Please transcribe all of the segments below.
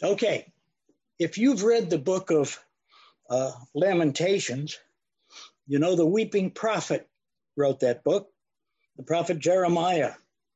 Okay, if you've read the book of Lamentations, you know the weeping prophet wrote that book, the prophet Jeremiah.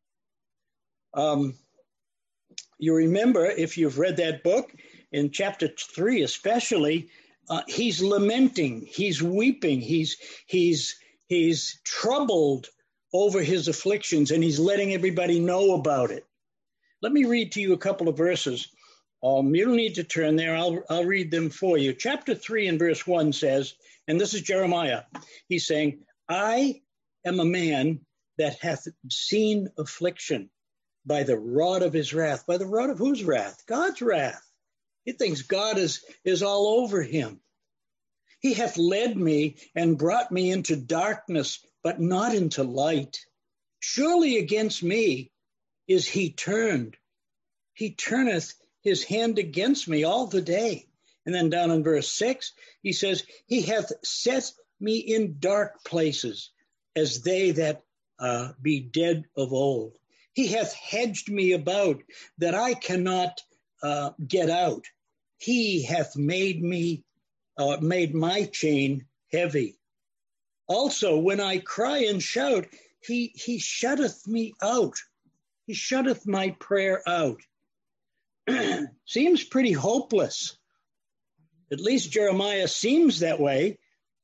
You remember, if you've read that book, in chapter 3 especially, he's lamenting, he's weeping, he's troubled over his afflictions, and he's letting everybody know about it. Let me read to you a couple of verses. You don't need to turn there. I'll read them for you. Chapter 3 and verse 1 says, and this is Jeremiah, he's saying, I am a man that hath seen affliction by the rod of his wrath. By the rod of whose wrath? God's wrath. He thinks God is all over him. He hath led me and brought me into darkness, but not into light. Surely against me is he turned. He turneth his hand against me all the day. And then down in verse 6, he says, he hath set me in dark places as they that be dead of old. He hath hedged me about that I cannot get out. He hath made my chain heavy. Also, when I cry and shout, he shutteth me out. He shutteth my prayer out. Seems pretty hopeless. At least Jeremiah seems that way.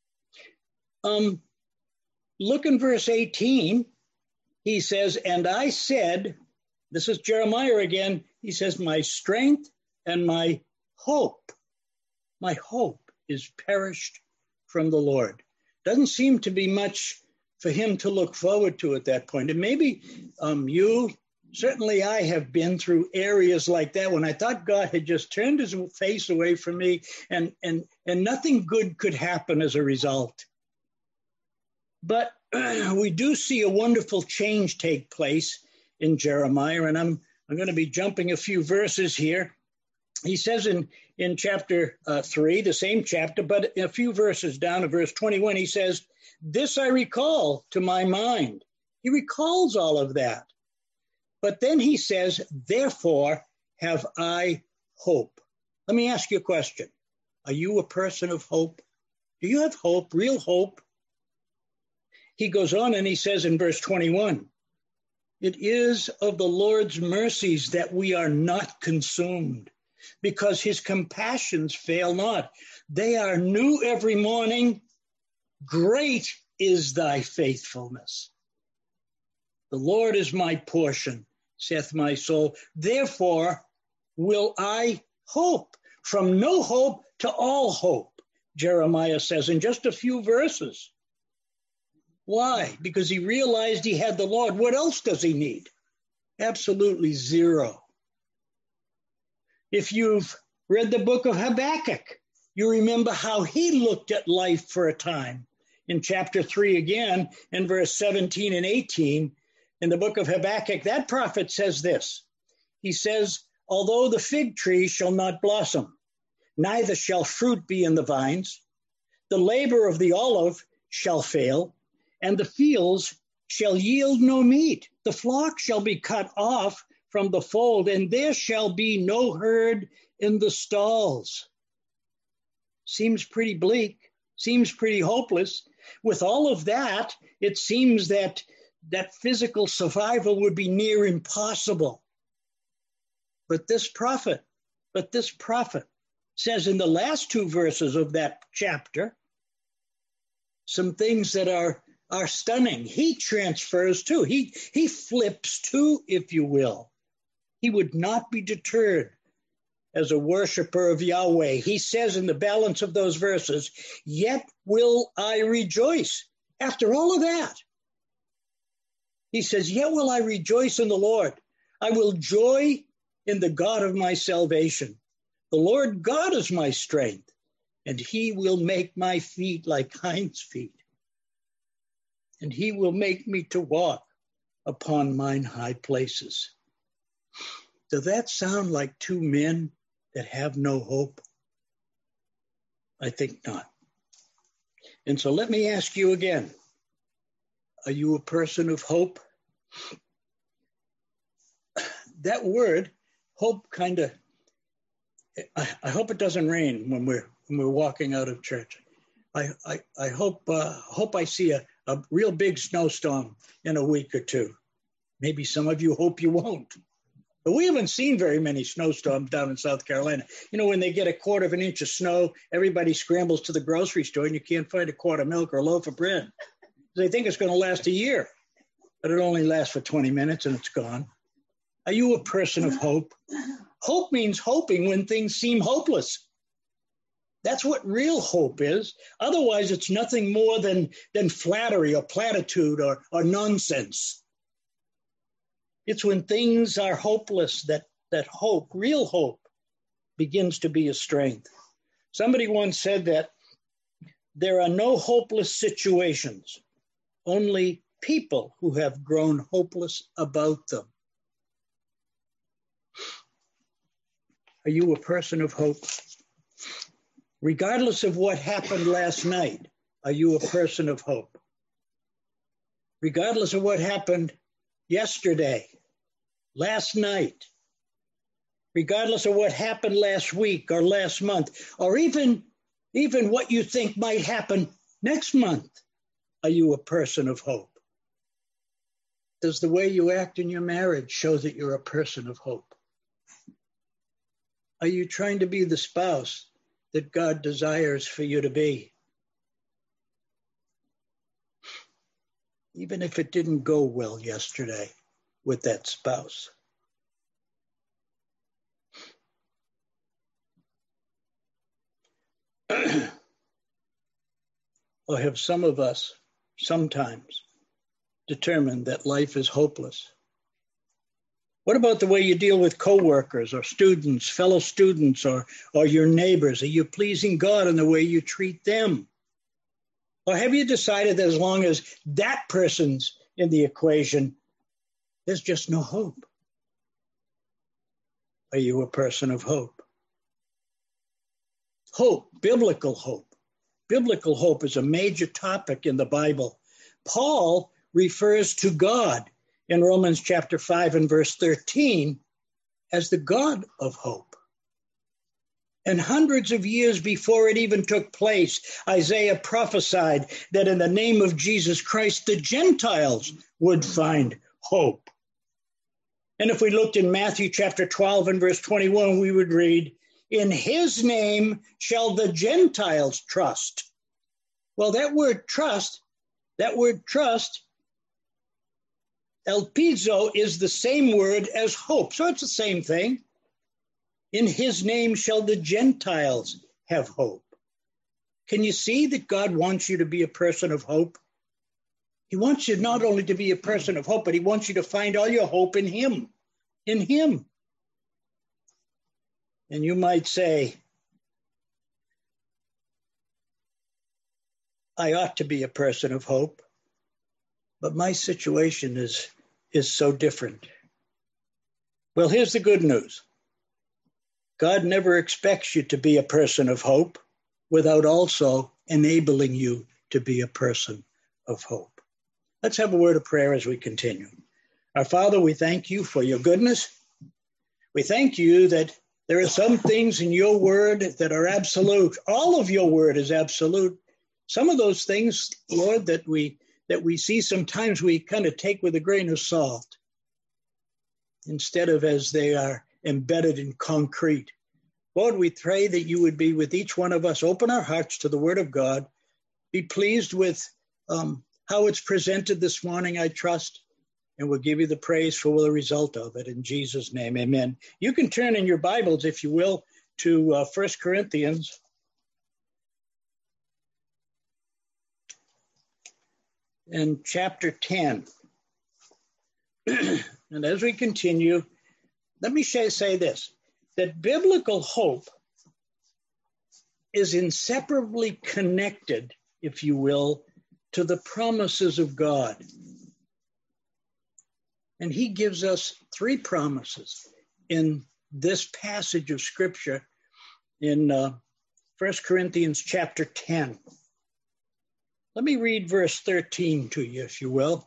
Look in verse 18. He says, and I said, this is Jeremiah again, he says, my strength and my hope is perished from the Lord. Doesn't seem to be much for him to look forward to at that point. And maybe certainly I have been through areas like that when I thought God had just turned his face away from me and nothing good could happen as a result. But we do see a wonderful change take place in Jeremiah, and I'm going to be jumping a few verses here. He says in chapter 3, the same chapter, but a few verses down to verse 21, he says, this I recall to my mind. He recalls all of that. But then he says, therefore have I hope. Let me ask you a question. Are you a person of hope? Do you have hope, real hope? He goes on and he says in verse 21, it is of the Lord's mercies that we are not consumed, because his compassions fail not. They are new every morning. Great is thy faithfulness. The Lord is my portion, saith my soul. Therefore will I hope. From no hope to all hope, Jeremiah says in just a few verses. Why? Because he realized he had the Lord. What else does he need? Absolutely zero. If you've read the book of Habakkuk, you remember how he looked at life for a time. In chapter 3 again, in verse 17 and 18, in the book of Habakkuk, that prophet says this. He says, although the fig tree shall not blossom, neither shall fruit be in the vines, the labor of the olive shall fail, and the fields shall yield no meat. The flock shall be cut off from the fold, and there shall be no herd in the stalls. Seems pretty bleak, seems pretty hopeless. With all of that, it seems that physical survival would be near impossible. But this prophet says in the last two verses of that chapter, some things that are stunning. He transfers too. He flips too, if you will. He would not be deterred as a worshiper of Yahweh. He says in the balance of those verses, yet will I rejoice. After all of that, he says, yet will I rejoice in the Lord. I will joy in the God of my salvation. The Lord God is my strength, and he will make my feet like hinds' feet. And he will make me to walk upon mine high places. Does that sound like two men that have no hope? I think not. And so let me ask you again, are you a person of hope? That word, hope, kind of I hope it doesn't rain when we're walking out of church. I hope I see a real big snowstorm in a week or two. Maybe some of you hope you won't. But we haven't seen very many snowstorms down in South Carolina. You know, when they get a quarter of an inch of snow, everybody scrambles to the grocery store and you can't find a quart of milk or a loaf of bread. They think it's going to last a year, but it only lasts for 20 minutes and it's gone. Are you a person of hope? Hope means hoping when things seem hopeless. That's what real hope is. Otherwise, it's nothing more than flattery or platitude or nonsense. It's when things are hopeless that hope, real hope, begins to be a strength. Somebody once said that there are no hopeless situations, only people who have grown hopeless about them. Are you a person of hope? Regardless of what happened last night, are you a person of hope? Regardless of what happened yesterday, last night, regardless of what happened last week or last month, or even what you think might happen next month, are you a person of hope? Does the way you act in your marriage show that you're a person of hope? Are you trying to be the spouse that God desires for you to be? Even if it didn't go well yesterday with that spouse. Or have some of us sometimes determined that life is hopeless? What about the way you deal with coworkers or students, fellow students, or your neighbors? Are you pleasing God in the way you treat them? Or have you decided that as long as that person's in the equation, there's just no hope? Are you a person of hope? Hope, biblical hope. Biblical hope is a major topic in the Bible. Paul refers to God in Romans chapter 5 and verse 13 as the God of hope. And hundreds of years before it even took place, Isaiah prophesied that in the name of Jesus Christ, the Gentiles would find hope. And if we looked in Matthew chapter 12 and verse 21, we would read, "In his name shall the Gentiles trust." Well, that word trust, elpizo, is the same word as hope. So it's the same thing. In his name shall the Gentiles have hope. Can you see that God wants you to be a person of hope? He wants you not only to be a person of hope, but he wants you to find all your hope in him. In him. And you might say, I ought to be a person of hope, but my situation is so different. Well, here's the good news. God never expects you to be a person of hope without also enabling you to be a person of hope. Let's have a word of prayer as we continue. Our Father, we thank you for your goodness. We thank you that there are some things in your word that are absolute. All of your word is absolute. Some of those things, Lord, that we see sometimes we kind of take with a grain of salt instead of as they are embedded in concrete. Lord, we pray that you would be with each one of us. Open our hearts to the word of God. Be pleased with how it's presented this morning, I trust, and we'll give you the praise for the result of it. In Jesus' name, amen. You can turn in your Bibles, if you will, to 1 Corinthians. In chapter 10. And as we continue, let me say this, that biblical hope is inseparably connected, if you will, to the promises of God. And he gives us three promises in this passage of Scripture in 1 Corinthians chapter 10. Let me read verse 13 to you, if you will.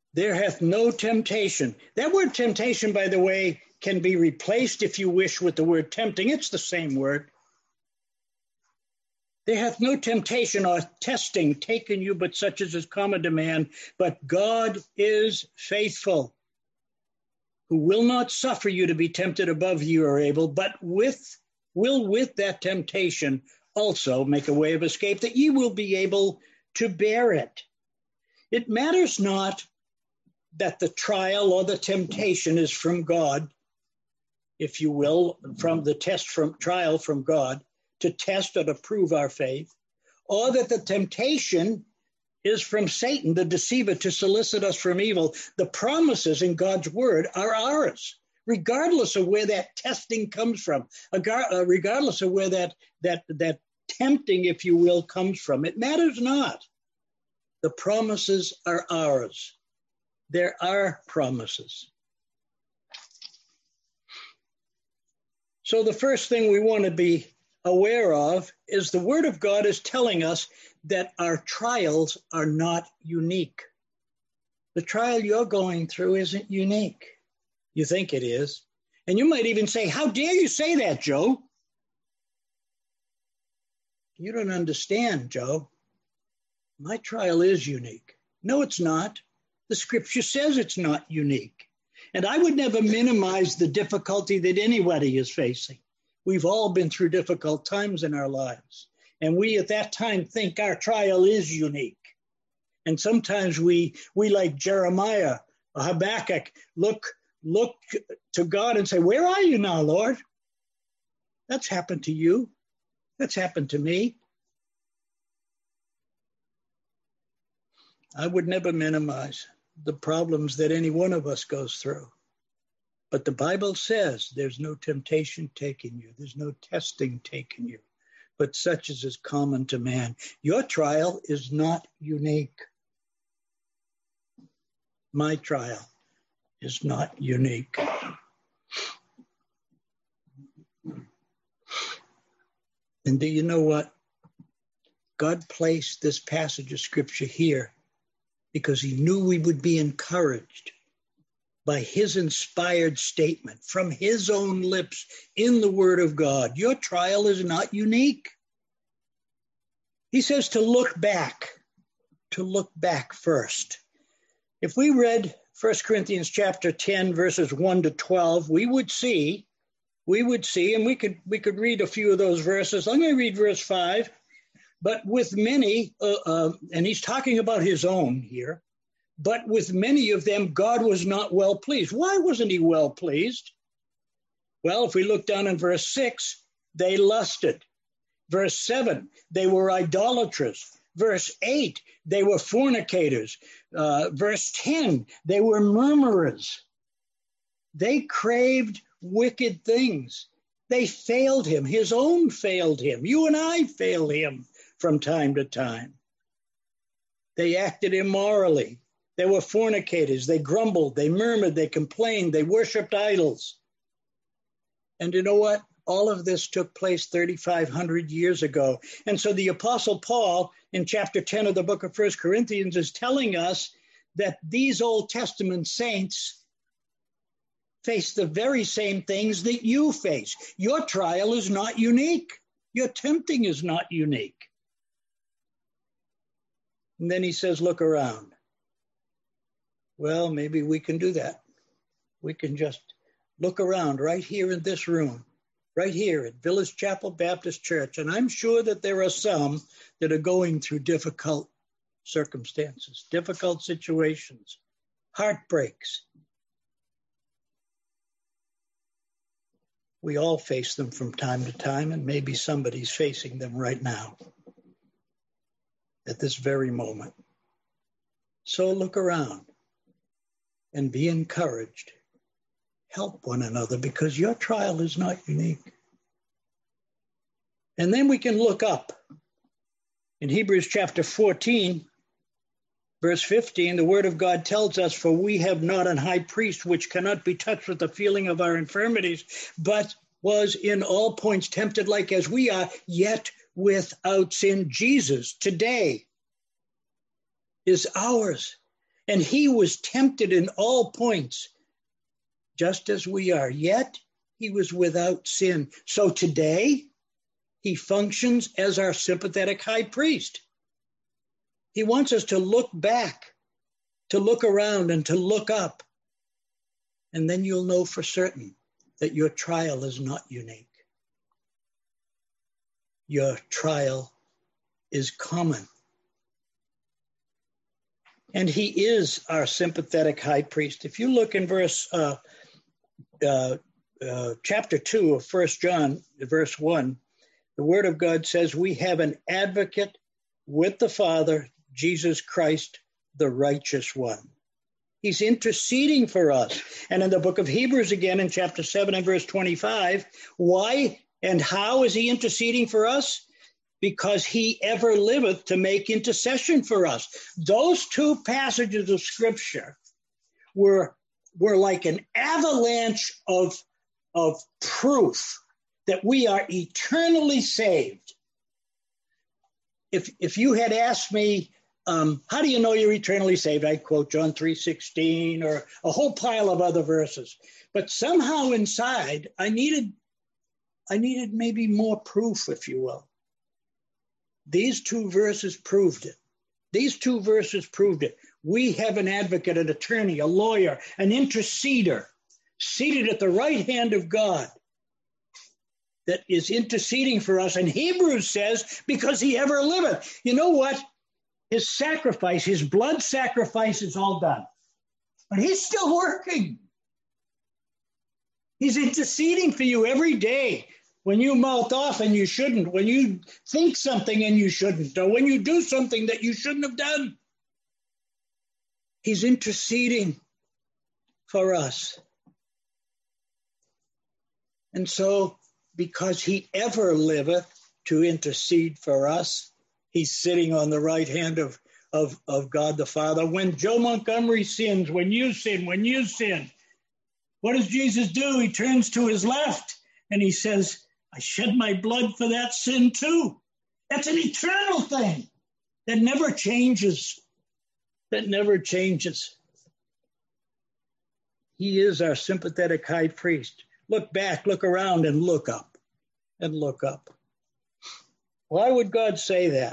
There hath no temptation. That word temptation, by the way, can be replaced, if you wish, with the word tempting. It's the same word. There hath no temptation or testing taken you, but such as is common to man. But God is faithful, who will not suffer you to be tempted above you are able, but will with that temptation also make a way of escape, that ye will be able to bear it. It matters not that the trial or the temptation is from God, if you will, from the trial from God, to test or to prove our faith, or that the temptation is from Satan, the deceiver, to solicit us from evil. The promises in God's word are ours, regardless of where that testing comes from, regardless of where that tempting, if you will, comes from. It matters not. The promises are ours. There are promises. So the first thing we want to be aware of is the Word of God is telling us that our trials are not unique. The trial you're going through isn't unique. You think it is. And you might even say, how dare you say that, Joe? You don't understand, Joe. My trial is unique. No, it's not. The scripture says it's not unique. And I would never minimize the difficulty that anybody is facing. We've all been through difficult times in our lives. And we at that time think our trial is unique. And sometimes we like Jeremiah or Habakkuk, look to God and say, where are you now, Lord? That's happened to you. That's happened to me. I would never minimize the problems that any one of us goes through. But the Bible says there's no temptation taking you. There's no testing taking you, but such as is common to man. Your trial is not unique. My trial is not unique. And do you know what? God placed this passage of scripture here because he knew we would be encouraged by his inspired statement from his own lips in the Word of God. Your trial is not unique. He says to look back first. If we read 1 Corinthians chapter 10, verses 1 to 12, we would see, and we could read a few of those verses. I'm going to read verse 5. But with many, and he's talking about his own here, but with many of them, God was not well pleased. Why wasn't he well pleased? Well, if we look down in verse 6, they lusted. Verse 7, they were idolaters. Verse 8, they were fornicators. Verse 10, they were murmurers. They craved wicked things. They failed him. His own failed him. You and I fail him from time to time. They acted immorally. They were fornicators. They grumbled. They murmured. They complained. They worshiped idols. And you know what? All of this took place 3,500 years ago. And so the Apostle Paul, in chapter 10 of the book of 1 Corinthians, is telling us that these Old Testament saints face the very same things that you face. Your trial is not unique. Your tempting is not unique. And then he says, look around. Well, maybe we can do that. We can just look around right here in this room, right here at Village Chapel Baptist Church. And I'm sure that there are some that are going through difficult circumstances, difficult situations, heartbreaks. We all face them from time to time, and maybe somebody's facing them right now at this very moment. So look around and be encouraged. Help one another because your trial is not unique. And then we can look up. In Hebrews chapter 14, verse 15, the word of God tells us, for we have not an high priest which cannot be touched with the feeling of our infirmities, but was in all points tempted like as we are, yet without sin. Jesus today is ours. And he was tempted in all points, just as we are, yet he was without sin. So today, he functions as our sympathetic high priest. He wants us to look back, to look around, and to look up. And then you'll know for certain that your trial is not unique. Your trial is common. And he is our sympathetic high priest. If you look in chapter 2 of 1 John, verse 1, the word of God says, we have an advocate with the Father, Jesus Christ, the righteous one. He's interceding for us. And in the book of Hebrews again, in chapter 7 and verse 25, why and how is he interceding for us? Because he ever liveth to make intercession for us. Those two passages of scripture were like an avalanche of proof that we are eternally saved. If you had asked me, how do you know you're eternally saved? I'd quote John 3:16 or a whole pile of other verses. But somehow inside, I needed maybe more proof, if you will. These two verses proved it. These two verses proved it. We have an advocate, an attorney, a lawyer, an interceder seated at the right hand of God that is interceding for us. And Hebrews says, because he ever liveth. You know what? His sacrifice, his blood sacrifice is all done. But he's still working. He's interceding for you every day. When you mouth off and you shouldn't, when you think something and you shouldn't, or when you do something that you shouldn't have done, he's interceding for us. And so, because he ever liveth to intercede for us, he's sitting on the right hand of God the Father. When Joe Montgomery sins, when you sin, what does Jesus do? He turns to his left and he says, I shed my blood for that sin too. That's an eternal thing that never changes. That never changes. He is our sympathetic high priest. Look back, look around, and look up. And look up. Why would God say that?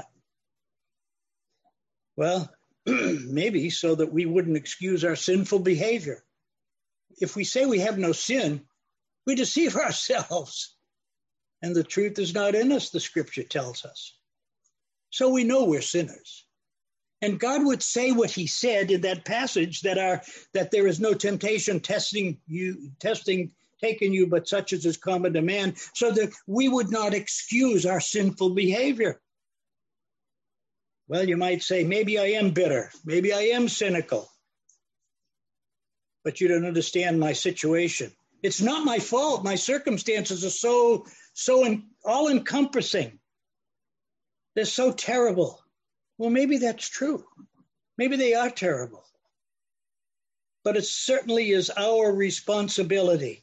Well, maybe so that we wouldn't excuse our sinful behavior. If we say we have no sin, we deceive ourselves. And the truth is not in us, the scripture tells us. So we know we're sinners. And God would say what he said in that passage that there is no temptation taking you, but such as is common to man, so that we would not excuse our sinful behavior. Well, you might say, maybe I am bitter. Maybe I am cynical. But you don't understand my situation. It's not my fault. My circumstances are so all-encompassing. They're so terrible. Well, maybe that's true. Maybe they are terrible. But it certainly is our responsibility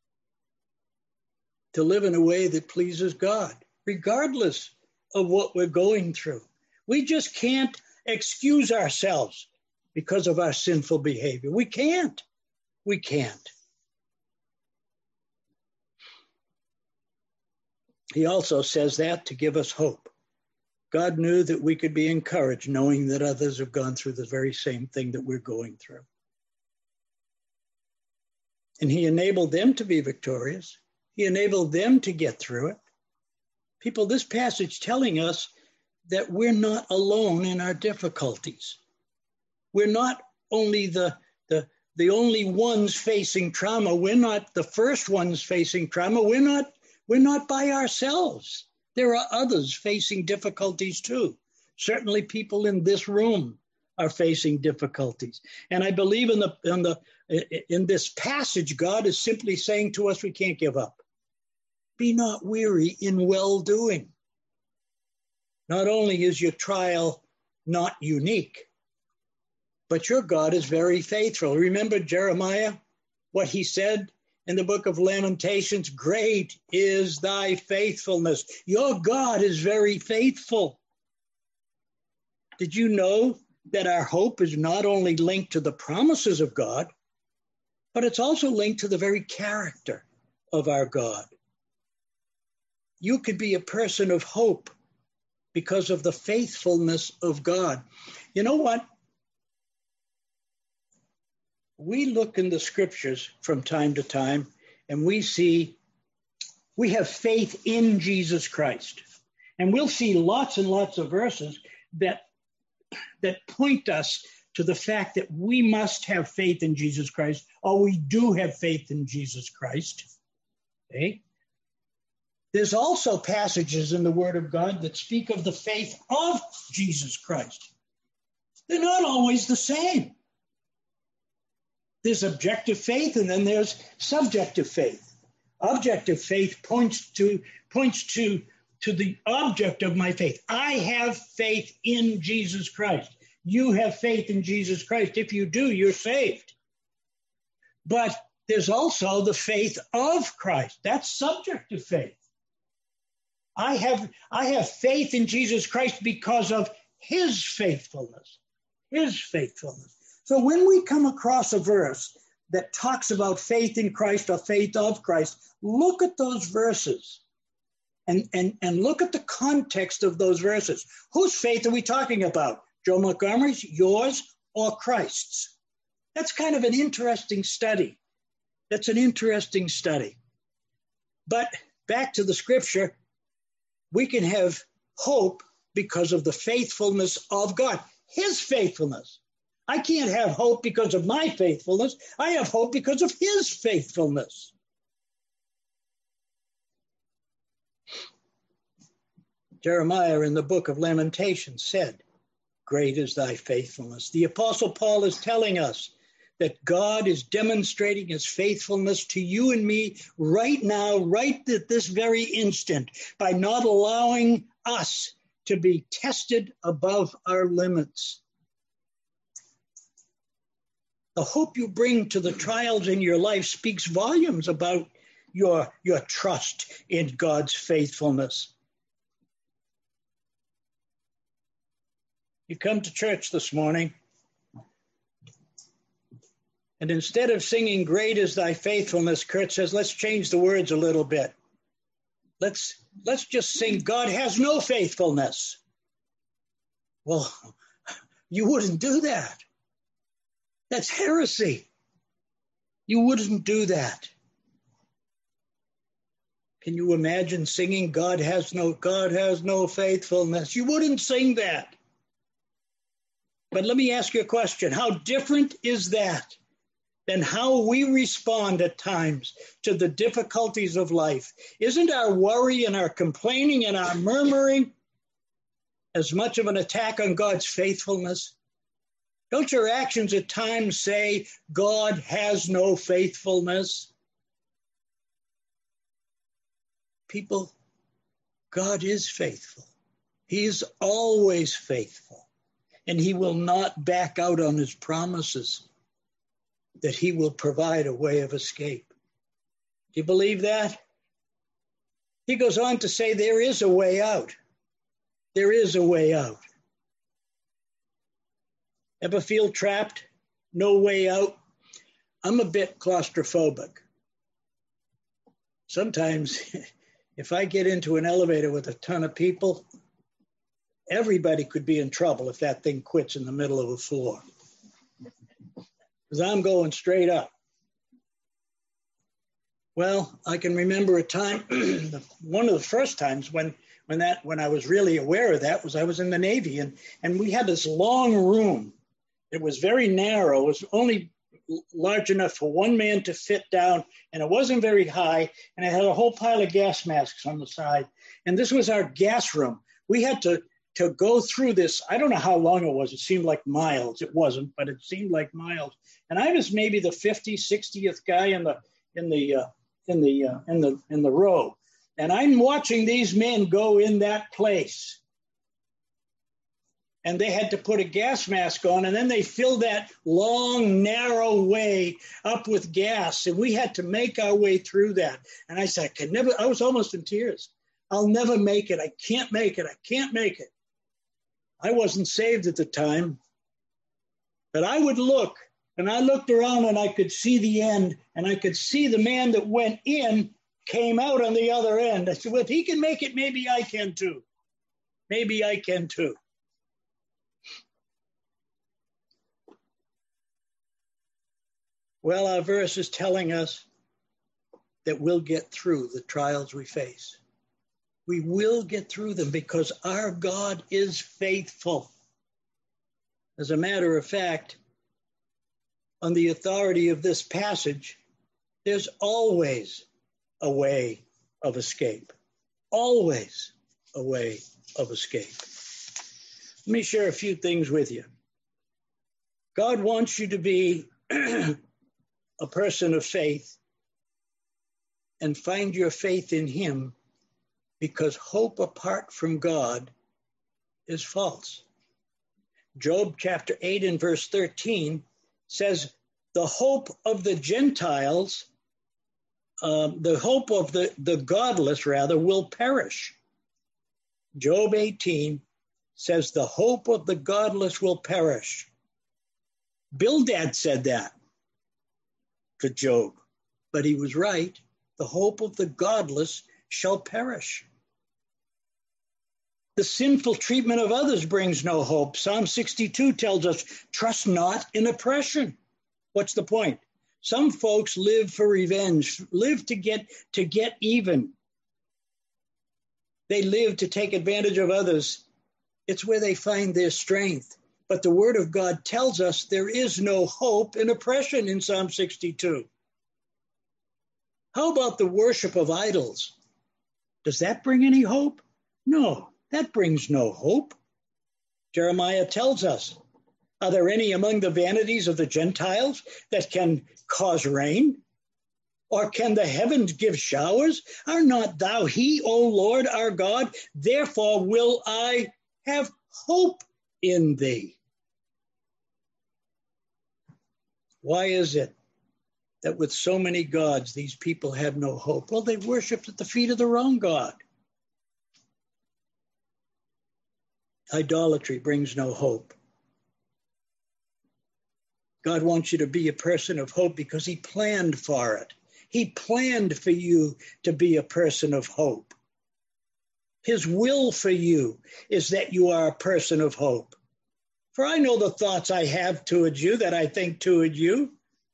to live in a way that pleases God, regardless of what we're going through. We just can't excuse ourselves because of our sinful behavior. We can't. We can't. He also says that to give us hope. God knew that we could be encouraged knowing that others have gone through the very same thing that we're going through. And he enabled them to be victorious. He enabled them to get through it. People, this passage telling us that we're not alone in our difficulties. We're not only the only ones facing trauma. We're not the first ones facing trauma. We're not by ourselves. There are others facing difficulties too. Certainly people in this room are facing difficulties. And I believe in this passage, God is simply saying to us, we can't give up. Be not weary in well-doing. Not only is your trial not unique, but your God is very faithful. Remember Jeremiah, what he said in the book of Lamentations, great is thy faithfulness. Your God is very faithful. Did you know that our hope is not only linked to the promises of God, but it's also linked to the very character of our God. You could be a person of hope because of the faithfulness of God. You know what? We look in the scriptures from time to time and we see we have faith in Jesus Christ. And we'll see lots and lots of verses that point us to the fact that we must have faith in Jesus Christ, or we do have faith in Jesus Christ. Okay? There's also passages in the Word of God that speak of the faith of Jesus Christ. They're not always the same. There's objective faith and then there's subjective faith. Objective faith points to the object of my faith. I have faith in Jesus Christ. You have faith in Jesus Christ. If you do, you're saved. But there's also the faith of Christ. That's subjective faith. I have faith in Jesus Christ because of his faithfulness. His faithfulness. So when we come across a verse that talks about faith in Christ or faith of Christ, look at those verses and look at the context of those verses. Whose faith are we talking about? Joe Montgomery's, yours, or Christ's? That's kind of an interesting study. That's an interesting study. But back to the scripture, we can have hope because of the faithfulness of God, his faithfulness. I can't have hope because of my faithfulness. I have hope because of his faithfulness. Jeremiah in the book of Lamentations said, "Great is thy faithfulness." The Apostle Paul is telling us that God is demonstrating his faithfulness to you and me right now, right at this very instant, by not allowing us to be tested above our limits. The hope you bring to the trials in your life speaks volumes about your trust in God's faithfulness. You come to church this morning, and instead of singing "Great is thy faithfulness," Kurt says, let's change the words a little bit. Let's just sing "God has no faithfulness." Well, you wouldn't do that. That's heresy. You wouldn't do that. Can you imagine singing God has no faithfulness? You wouldn't sing that. But let me ask you a question. How different is that than how we respond at times to the difficulties of life? Isn't our worry and our complaining and our murmuring as much of an attack on God's faithfulness? Don't your actions at times say God has no faithfulness? People, God is faithful. He is always faithful. And he will not back out on his promises that he will provide a way of escape. Do you believe that? He goes on to say there is a way out. There is a way out. Ever feel trapped? No way out? I'm a bit claustrophobic. Sometimes if I get into an elevator with a ton of people, everybody could be in trouble if that thing quits in the middle of a floor. Because I'm going straight up. Well, I can remember a time, one of the first times when I was really aware of that was I was in the Navy, and we had this long room. It was very narrow. It was only large enough for one man to fit down, and it wasn't very high, and it had a whole pile of gas masks on the side. And this was our gas room. We had to go through this. I don't know how long it was. It seemed like miles. It wasn't, but it seemed like miles. And I was maybe the 50th, 60th guy in the row. And I'm watching these men go in that place. And they had to put a gas mask on, and then they filled that long, narrow way up with gas, and we had to make our way through that. And I said, I was almost in tears. I'll never make it. I can't make it. I can't make it. I wasn't saved at the time, That I would look, and I looked around and I could see the end, and I could see the man that went in came out on the other end. I said, well, if he can make it, maybe I can too. Maybe I can too. Well, our verse is telling us that we'll get through the trials we face. We will get through them because our God is faithful. As a matter of fact, on the authority of this passage, there's always a way of escape. Always a way of escape. Let me share a few things with you. God wants you to be a person of faith and find your faith in him, because hope apart from God is false. Job chapter 8 and verse 13 says, the hope of the Gentiles, the hope of the godless, rather, will perish. Job 18 says, the hope of the godless will perish. Bildad said that to Job, but he was right. The hope of the godless shall perish. The sinful treatment of others brings no hope. Psalm 62 tells us, trust not in oppression. What's the point? Some folks live for revenge, live to get even. They live to take advantage of others. It's where they find their strength. But the Word of God tells us there is no hope in oppression in Psalm 62. How about the worship of idols? Does that bring any hope? No, that brings no hope. Jeremiah tells us, are there any among the vanities of the Gentiles that can cause rain? Or can the heavens give showers? Are not thou he, O Lord our God? Therefore will I have hope in thee. Why is it that with so many gods, these people have no hope? Well, they worshiped at the feet of the wrong God. Idolatry brings no hope. God wants you to be a person of hope because he planned for it. He planned for you to be a person of hope. His will for you is that you are a person of hope. For I know the thoughts I have towards you, that I think toward you,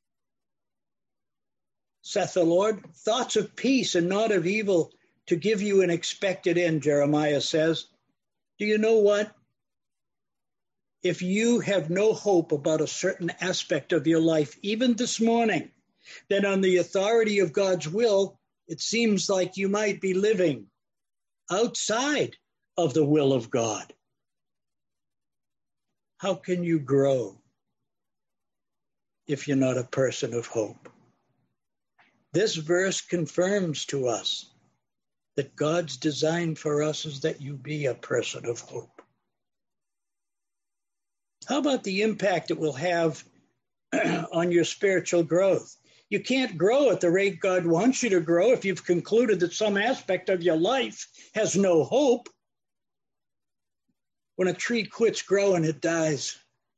saith the Lord, thoughts of peace and not of evil, to give you an expected end, Jeremiah says. Do you know what? If you have no hope about a certain aspect of your life, even this morning, then on the authority of God's will, it seems like you might be living outside of the will of God. How can you grow if you're not a person of hope? This verse confirms to us that God's design for us is that you be a person of hope. How about the impact it will have on your spiritual growth? You can't grow at the rate God wants you to grow if you've concluded that some aspect of your life has no hope. When a tree quits growing, it dies.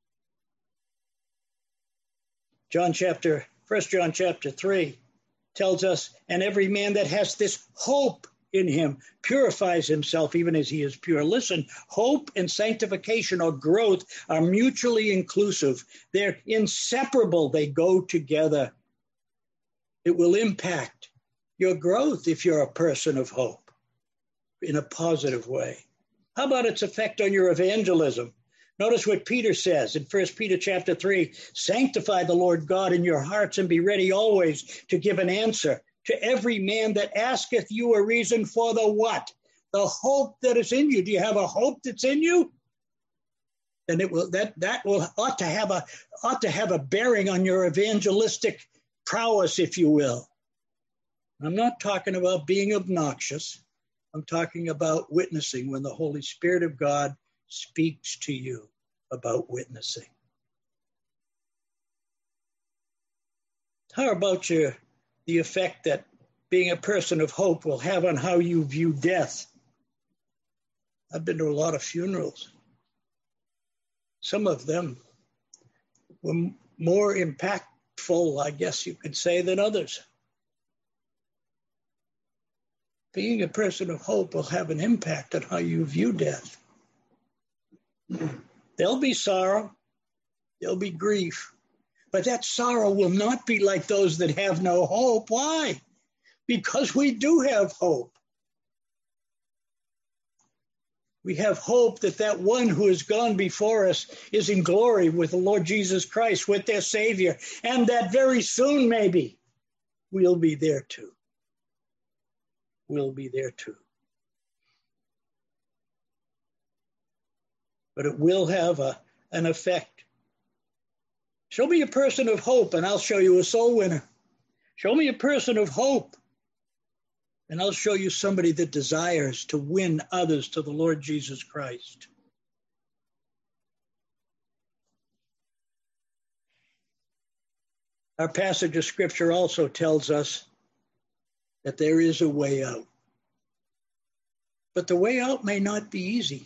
1 John chapter 3 tells us, and every man that has this hope in him purifies himself even as he is pure. Listen, hope and sanctification or growth are mutually inclusive. They're inseparable. They go together. It will impact your growth if you're a person of hope in a positive way. How about its effect on your evangelism? Notice what Peter says in 1 Peter chapter 3, sanctify the Lord God in your hearts and be ready always to give an answer to every man that asketh you a reason for the what? The hope that is in you. Do you have a hope that's in you? Then it will ought to have a bearing on your evangelistic prowess, if you will. I'm not talking about being obnoxious. I'm talking about witnessing when the Holy Spirit of God speaks to you about witnessing. How about the effect that being a person of hope will have on how you view death? I've been to a lot of funerals. Some of them, were more impactful, I guess you could say, than others. Being a person of hope will have an impact on how you view death. There'll be sorrow, there'll be grief, but that sorrow will not be like those that have no hope. Why? Because we do have hope. We have hope that one who has gone before us is in glory with the Lord Jesus Christ, with their Savior, and that very soon, maybe, we'll be there too. We'll be there too. But it will have an effect. Show me a person of hope, and I'll show you a soul winner. Show me a person of hope, and I'll show you somebody that desires to win others to the Lord Jesus Christ. Our passage of Scripture also tells us that there is a way out. But the way out may not be easy.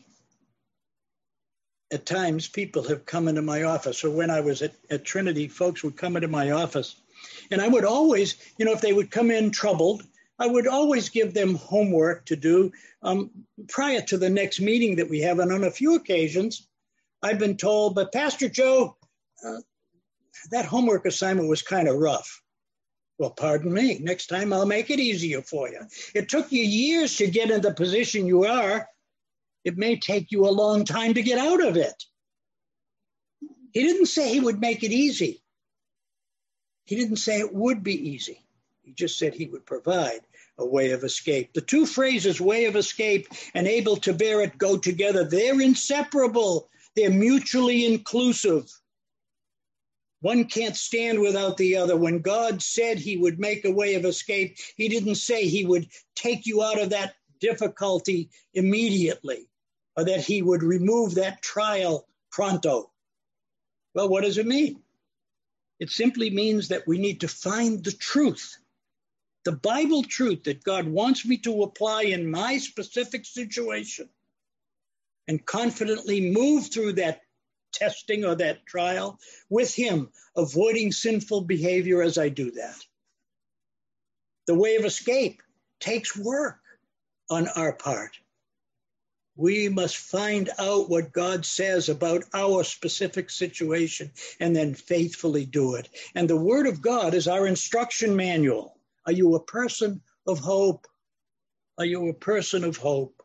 At times, people have come into my office, or when I was at Trinity, folks would come into my office. And I would always, if they would come in troubled, I would always give them homework to do prior to the next meeting that we have. And on a few occasions, I've been told, but Pastor Joe, that homework assignment was kind of rough. Well, pardon me. Next time I'll make it easier for you. It took you years to get in the position you are. It may take you a long time to get out of it. He didn't say he would make it easy. He didn't say it would be easy. He just said he would provide a way of escape. The two phrases, way of escape and able to bear it, go together. They're inseparable. They're mutually inclusive. One can't stand without the other. When God said he would make a way of escape, he didn't say he would take you out of that difficulty immediately, or that he would remove that trial pronto. Well, what does it mean? It simply means that we need to find the truth, the Bible truth that God wants me to apply in my specific situation, and confidently move through that testing or that trial with him, avoiding sinful behavior as I do that. The way of escape takes work on our part. We must find out what God says about our specific situation and then faithfully do it. And the Word of God is our instruction manual. Are you a person of hope? Are you a person of hope?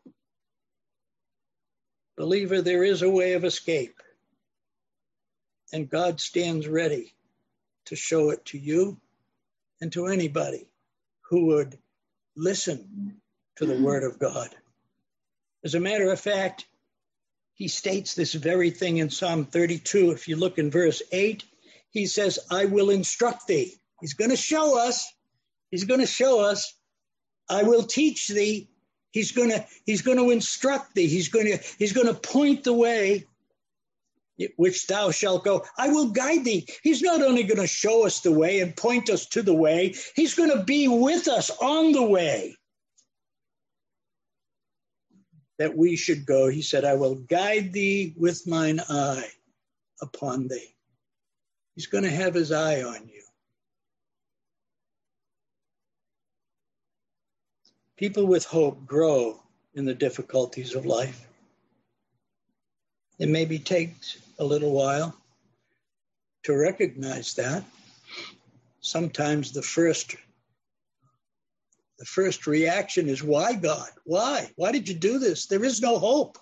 Believer, there is a way of escape. And God stands ready to show it to you and to anybody who would listen to the Word of God. As a matter of fact, he states this very thing in Psalm 32. If you look in verse 8, he says, I will instruct thee. He's going to show us. He's going to show us. I will teach thee. He's going to instruct thee. He's going to point the way which thou shalt go. I will guide thee. He's not only going to show us the way and point us to the way, he's going to be with us on the way that we should go. He said, I will guide thee with mine eye upon thee. He's going to have his eye on you. People with hope grow in the difficulties of life. It maybe takes a little while to recognize that. Sometimes the first reaction is, why, God? Why? Why did you do this? There is no hope.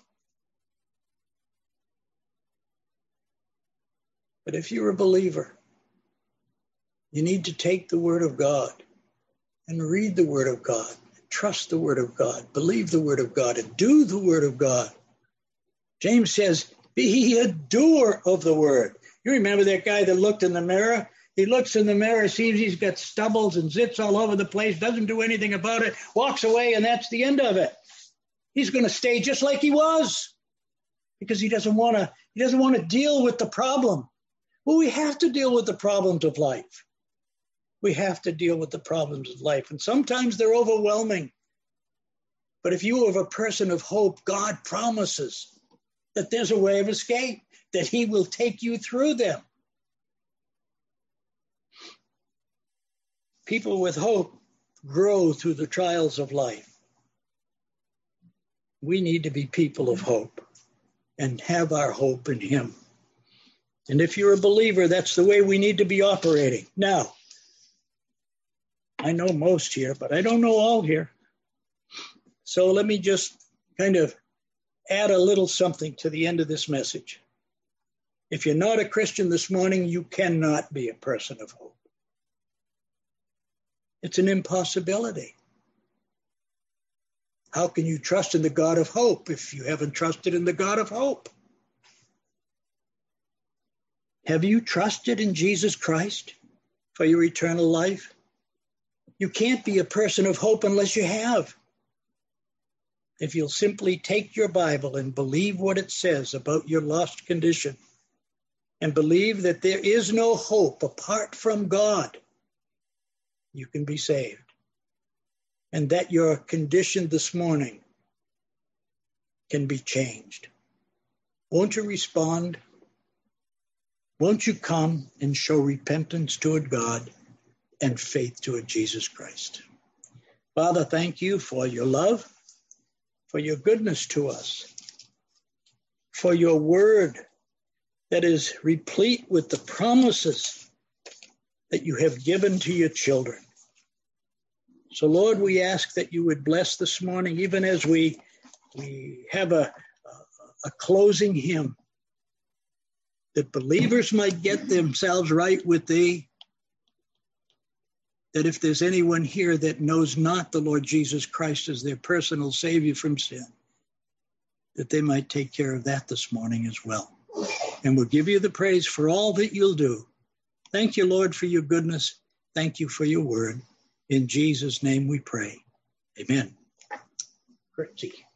But if you're a believer, you need to take the Word of God and read the Word of God, trust the Word of God, believe the Word of God, and do the Word of God. James says, be ye a doer of the Word. You remember that guy that looked in the mirror? He looks in the mirror, sees he's got stubbles and zits all over the place, doesn't do anything about it, walks away, and that's the end of it. He's going to stay just like he was because he doesn't want to deal with the problem. Well, we have to deal with the problems of life. We have to deal with the problems of life, and sometimes they're overwhelming. But if you are a person of hope, God promises that there's a way of escape, that he will take you through them. people with hope grow through the trials of life. We need to be people of hope and have our hope in him. And if you're a believer, that's the way we need to be operating. Now, I know most here, but I don't know all here. So let me just kind of add a little something to the end of this message. If you're not a Christian this morning, you cannot be a person of hope. It's an impossibility. How can you trust in the God of hope if you haven't trusted in the God of hope? Have you trusted in Jesus Christ for your eternal life? You can't be a person of hope unless you have. If you'll simply take your Bible and believe what it says about your lost condition, and believe that there is no hope apart from God, you can be saved. And that your condition this morning can be changed. Won't you respond? Won't you come and show repentance toward God and faith toward Jesus Christ? Father, thank you for your love, for your goodness to us, for your word that is replete with the promises that you have given to your children. So, Lord, we ask that you would bless this morning, even as we have a closing hymn, that believers might get themselves right with thee, that if there's anyone here that knows not the Lord Jesus Christ as their personal Savior from sin, that they might take care of that this morning as well. And we'll give you the praise for all that you'll do. Thank you, Lord, for your goodness. Thank you for your word. In Jesus' name we pray. Amen. Curtsy.